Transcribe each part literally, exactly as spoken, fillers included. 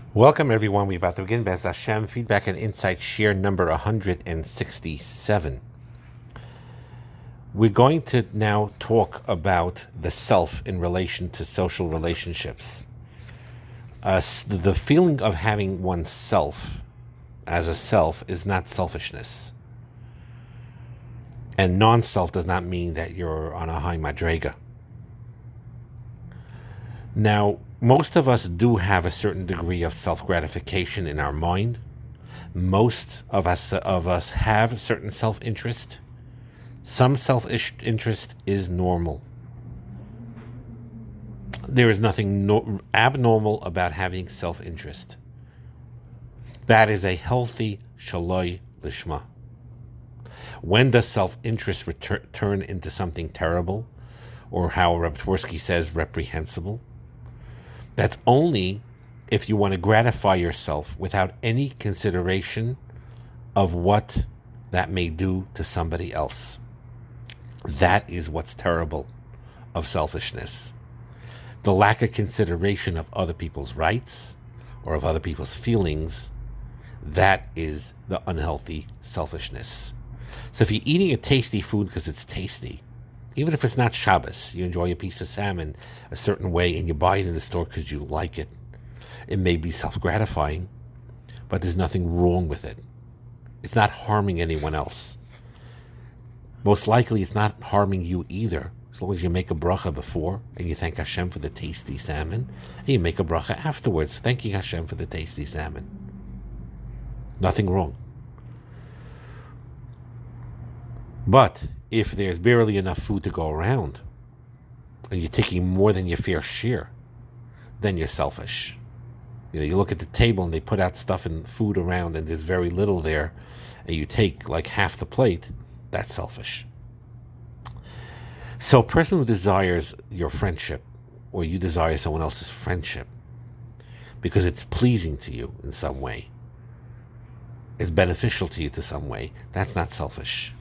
Welcome, everyone. We're about to begin Bez Hashem Feedback and Insight Share number one hundred sixty-seven. We're going to now talk about the self in relation to social relationships. Uh, the feeling of having oneself as a self is not selfishness. And non-self does not mean that you're on a high madrega. Now, most of us do have a certain degree of self-gratification in our mind. Most of us of us have a certain self-interest. Some self-interest is normal. There is nothing no- abnormal about having self-interest. That is a healthy shaloi lishma. When does self-interest retur- turn into something terrible, or how Reb Twersky says, reprehensible? That's only if you want to gratify yourself without any consideration of what that may do to somebody else. That is what's terrible of selfishness. The lack of consideration of other people's rights or of other people's feelings, that is the unhealthy selfishness. So if you're eating a tasty food because it's tasty, even if it's not Shabbos, you enjoy a piece of salmon a certain way and you buy it in the store because you like it. It may be self-gratifying, but there's nothing wrong with it. It's not harming anyone else. Most likely it's not harming you either, as long as you make a bracha before and you thank Hashem for the tasty salmon, and you make a bracha afterwards, thanking Hashem for the tasty salmon. Nothing wrong. But if there's barely enough food to go around, and you're taking more than your fair share, then you're selfish. You know, you look at the table and they put out stuff and food around and there's very little there, and you take like half the plate, that's selfish. So a person who desires your friendship, or you desire someone else's friendship, because it's pleasing to you in some way, it's beneficial to you to some way, that's not selfish.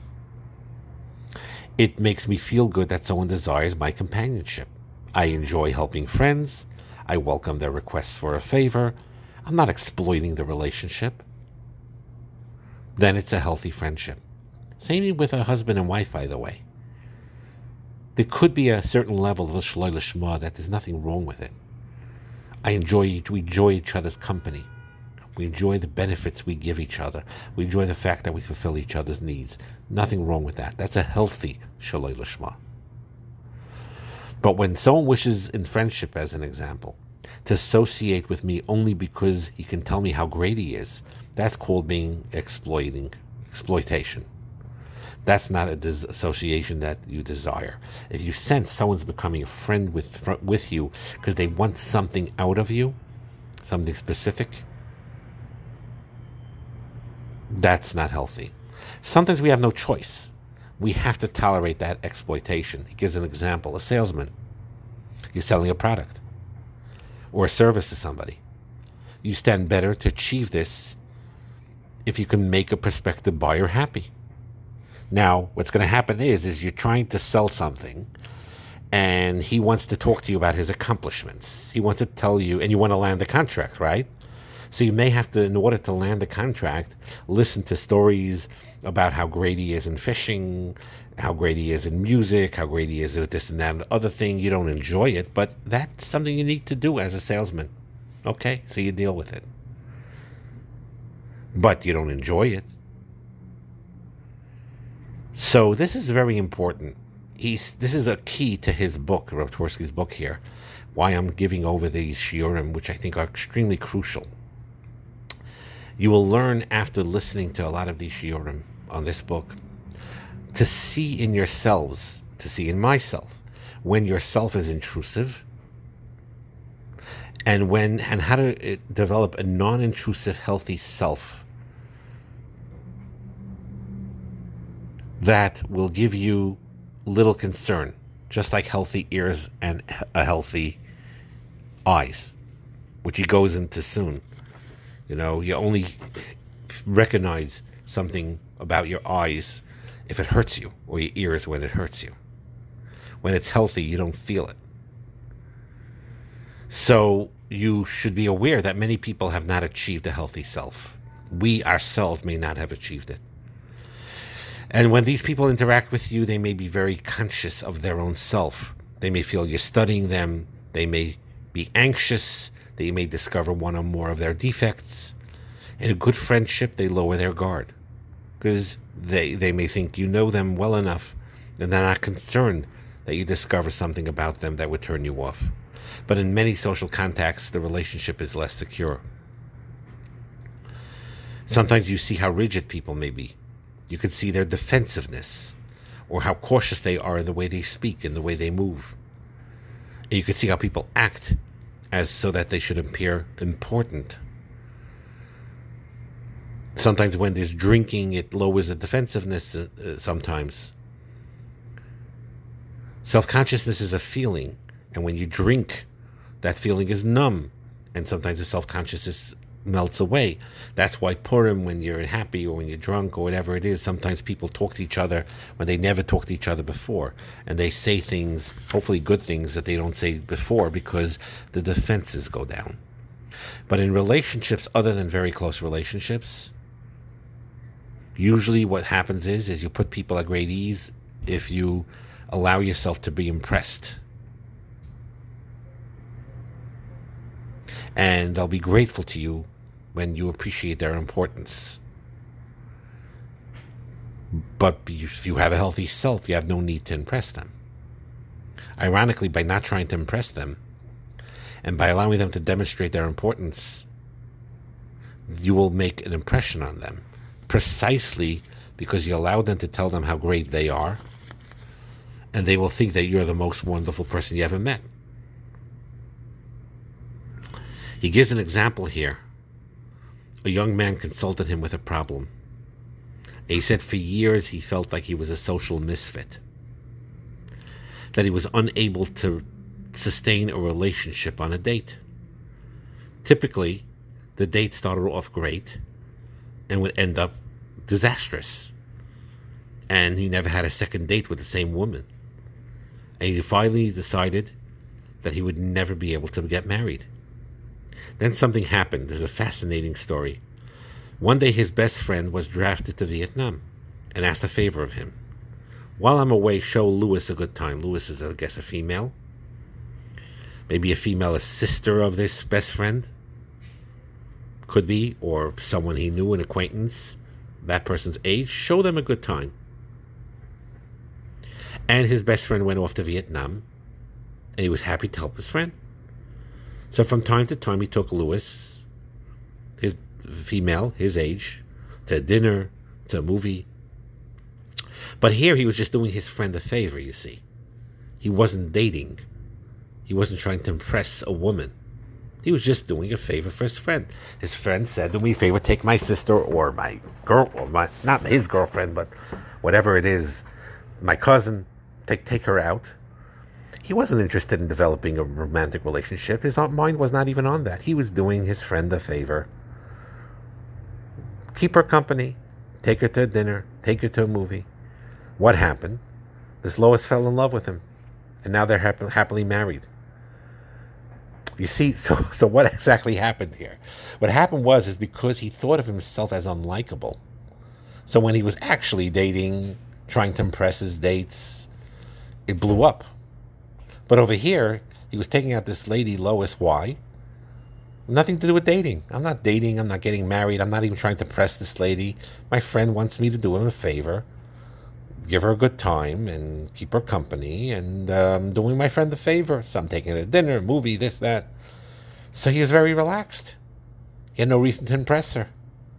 It makes me feel good that someone desires my companionship. I enjoy helping friends. I welcome their requests for a favor. I'm not exploiting the relationship. Then it's a healthy friendship. Same with a husband and wife, by the way. There could be a certain level of shaloi lishma that there's nothing wrong with it. I enjoy, we enjoy each other's company. We enjoy the benefits we give each other. We enjoy the fact that we fulfill each other's needs. Nothing wrong with that. That's a healthy shaloi lishma. But when someone wishes in friendship, as an example, to associate with me only because he can tell me how great he is, that's called being exploiting, exploitation. That's not a dis- association that you desire. If you sense someone's becoming a friend with with you because they want something out of you, something specific, that's not healthy. Sometimes we have no choice. We have to tolerate that exploitation. He gives an example. A salesman. You're selling a product or a service to somebody. You stand better to achieve this if you can make a prospective buyer happy. Now, what's going to happen is, is you're trying to sell something and he wants to talk to you about his accomplishments. He wants to tell you, and you want to land the contract, right? So you may have to, in order to land the contract, listen to stories about how great he is in fishing, how great he is in music, how great he is at this and that and the other thing. You don't enjoy it, but that's something you need to do as a salesman. Okay, so you deal with it. But you don't enjoy it. So this is very important. He's, this is a key to his book, Reb Twersky's book here, why I'm giving over these shiurim, which I think are extremely crucial. You will learn after listening to a lot of these shiurim on this book to see in yourselves, to see in myself, when yourself is intrusive, and when and how to develop a non-intrusive, healthy self that will give you little concern, just like healthy ears and a healthy eyes, which he goes into soon. You know, you only recognize something about your eyes if it hurts you, or your ears when it hurts you. When it's healthy, you don't feel it. So you should be aware that many people have not achieved a healthy self. We ourselves may not have achieved it. And when these people interact with you, they may be very conscious of their own self. They may feel you're studying them. They may be anxious. They may discover one or more of their defects. In a good friendship, they lower their guard because they, they may think you know them well enough and they're not concerned that you discover something about them that would turn you off. But in many social contacts, the relationship is less secure. Sometimes you see how rigid people may be. You can see their defensiveness or how cautious they are in the way they speak, in the way they move. And you can see how people act as so that they should appear important. Sometimes when there's drinking, it lowers the defensiveness uh, sometimes. Self-consciousness is a feeling, and when you drink, that feeling is numb, and sometimes the self-consciousness melts away. That's why Purim, when you're happy or when you're drunk or whatever it is, sometimes people talk to each other when they never talked to each other before, and they say things, hopefully good things, that they don't say before because the defenses go down. But in relationships other than very close relationships, usually what happens is is you put people at great ease if you allow yourself to be impressed. And they'll be grateful to you when you appreciate their importance. But if you have a healthy self, you have no need to impress them. Ironically, by not trying to impress them, and by allowing them to demonstrate their importance, you will make an impression on them, precisely because you allow them to tell them how great they are, and they will think that you're the most wonderful person you ever met. He gives an example here. A young man consulted him with a problem. And he said for years he felt like he was a social misfit, that he was unable to sustain a relationship on a date. Typically, the date started off great and would end up disastrous. And he never had a second date with the same woman. And he finally decided that he would never be able to get married. Then something happened. There's a fascinating story. One day his best friend was drafted to Vietnam and asked a favor of him. While I'm away, show Louis a good time. Louis is, I guess, a female. Maybe a female, a sister of this best friend. Could be, or someone he knew, an acquaintance, that person's age. Show them a good time. And his best friend went off to Vietnam, and he was happy to help his friend. So from time to time, he took Louis, his female, his age, to a dinner, to a movie. But here he was just doing his friend a favor, you see. He wasn't dating. He wasn't trying to impress a woman. He was just doing a favor for his friend. His friend said, do me a favor, take my sister or my girl, or my, not his girlfriend, but whatever it is, my cousin, take take her out. He wasn't interested in developing a romantic relationship. His mind was not even on that. He was doing his friend a favor. Keep her company. Take her to dinner. Take her to a movie. What happened? This Lois fell in love with him. And now they're happ- happily married. You see, so so what exactly happened here? What happened was is because he thought of himself as unlikable. So when he was actually dating, trying to impress his dates, it blew up. But over here, he was taking out this lady, Lois. Why? Nothing to do with dating. I'm not dating. I'm not getting married. I'm not even trying to press this lady. My friend wants me to do him a favor, give her a good time, and keep her company, and I'm um, doing my friend a favor. So I'm taking her to dinner, movie, this, that. So he was very relaxed. He had no reason to impress her.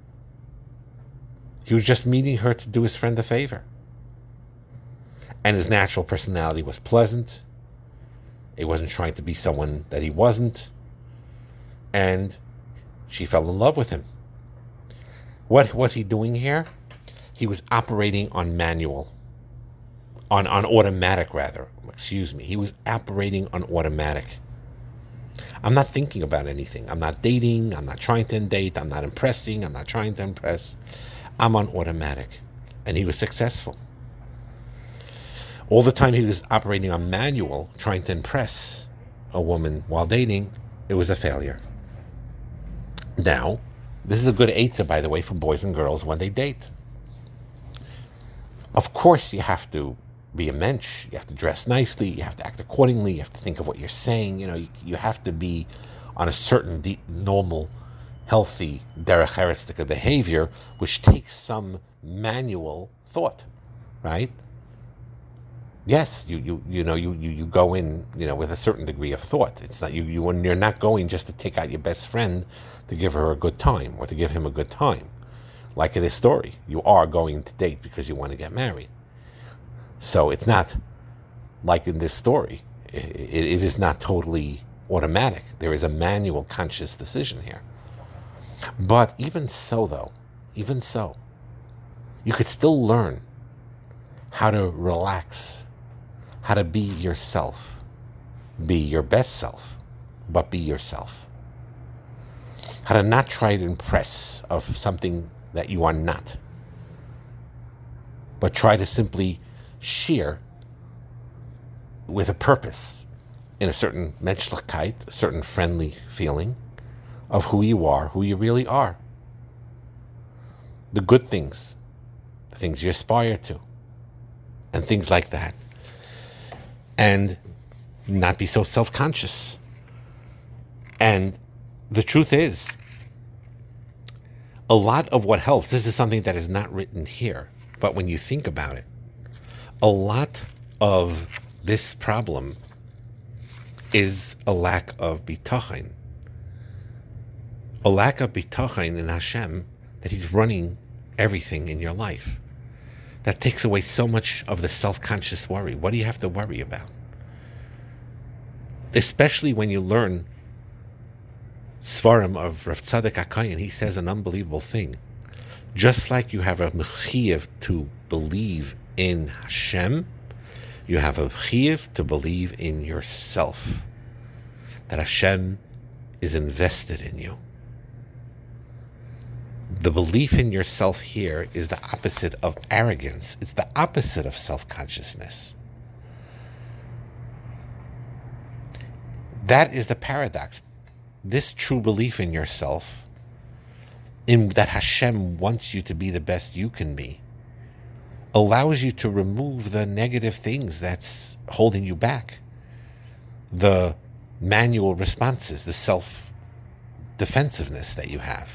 He was just meeting her to do his friend a favor. And his natural personality was pleasant. He wasn't trying to be someone that he wasn't. And she fell in love with him. What was he doing here? He was operating on manual. On, on automatic, rather. Excuse me. He was operating on automatic. I'm not thinking about anything. I'm not dating. I'm not trying to date. I'm not impressing. I'm not trying to impress. I'm on automatic. And he was successful. All the time he was operating on manual, trying to impress, a woman while dating, it was a failure. Now, this is a good eitzah, by the way, for boys and girls when they date. Of course, you have to be a mensch. You have to dress nicely. You have to act accordingly. You have to think of what you're saying. You know, you, you have to be on a certain de- normal, healthy derech eretztika behavior, which takes some manual thought, right? Yes, you, you you know you, you, you go in you know with a certain degree of thought. It's not you you when you're not going just to take out your best friend to give her a good time or to give him a good time. Like in this story, you are going to date because you want to get married. So it's not like in this story. It, it, it is not totally automatic. There is a manual, conscious decision here. But even so, though, even so, you could still learn how to relax, how to be yourself. Be your best self, but be yourself. How to not try to impress of something that you are not, but try to simply share with a purpose in a certain menschlichkeit, a certain friendly feeling of who you are, who you really are. The good things, the things you aspire to, and things like that. And not be so self-conscious. And the truth is, a lot of what helps, this is something that is not written here, but when you think about it, a lot of this problem is a lack of bitachon. A lack of bitachon in Hashem, that He's running everything in your life. That takes away so much of the self-conscious worry. What do you have to worry about? Especially when you learn Svarim of Rav Tzadok HaKohen, he says an unbelievable thing. Just like you have a mechiyev to believe in Hashem, you have a mechiyev to believe in yourself. That Hashem is invested in you. The belief in yourself here is the opposite of arrogance. It's the opposite of self-consciousness. That is the paradox. This true belief in yourself, in that Hashem wants you to be the best you can be, allows you to remove the negative things that's holding you back. The manual responses, the self-defensiveness that you have.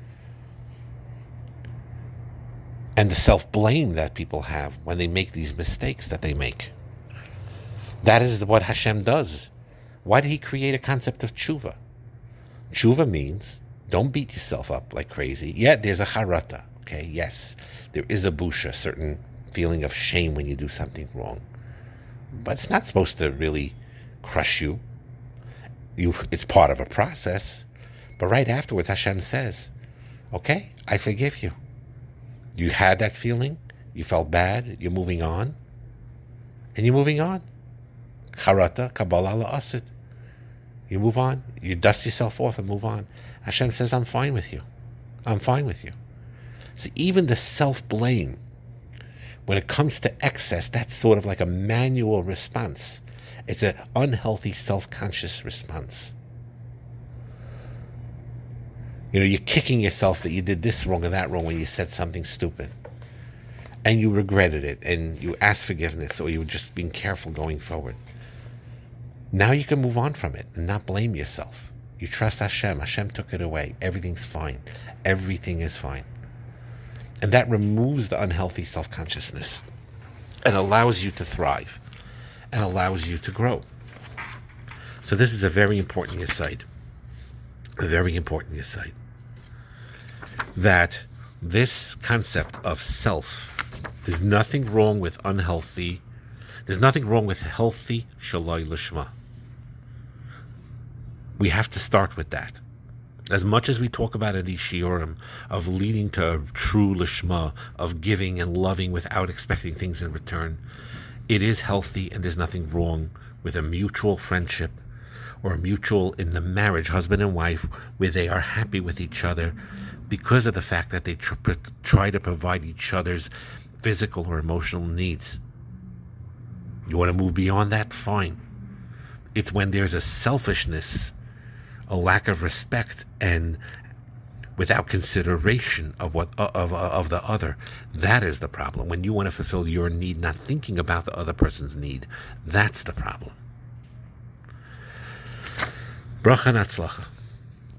And the self-blame that people have when they make these mistakes that they make. That is what Hashem does. Why did He create a concept of tshuva? Tshuva means don't beat yourself up like crazy. Yeah, there's a charata. Okay, yes, there is a busha, a certain feeling of shame when you do something wrong. But it's not supposed to really crush you. You, it's part of a process. But right afterwards, Hashem says, okay, I forgive you. You had that feeling, you felt bad, you're moving on, and you're moving on. Charata, Kabbalah la'asid. You move on, you dust yourself off and move on. Hashem says, I'm fine with you. I'm fine with you. So even the self-blame, when it comes to excess, that's sort of like a manual response. It's an unhealthy, self-conscious response. You know, you're kicking yourself that you did this wrong or that wrong when you said something stupid. And you regretted it, and you asked forgiveness, or you were just being careful going forward. Now you can move on from it and not blame yourself. You trust Hashem. Hashem took it away. Everything's fine. Everything is fine. And that removes the unhealthy self-consciousness and allows you to thrive and allows you to grow. So this is a very important insight. A very important insight. That this concept of self, there's nothing wrong with unhealthy, there's nothing wrong with healthy shaloi lishma. We have to start with that. As much as we talk about in these shiurim of leading to a true lishma, of giving and loving without expecting things in return, it is healthy, and there's nothing wrong with a mutual friendship or a mutual in the marriage, husband and wife, where they are happy with each other because of the fact that they tr- try to provide each other's physical or emotional needs. You want to move beyond that? Fine. It's when there's a selfishness, a lack of respect, and without consideration of what of of the other. That is the problem. When you want to fulfill your need, not thinking about the other person's need, that's the problem. Bracha and Hatzlacha.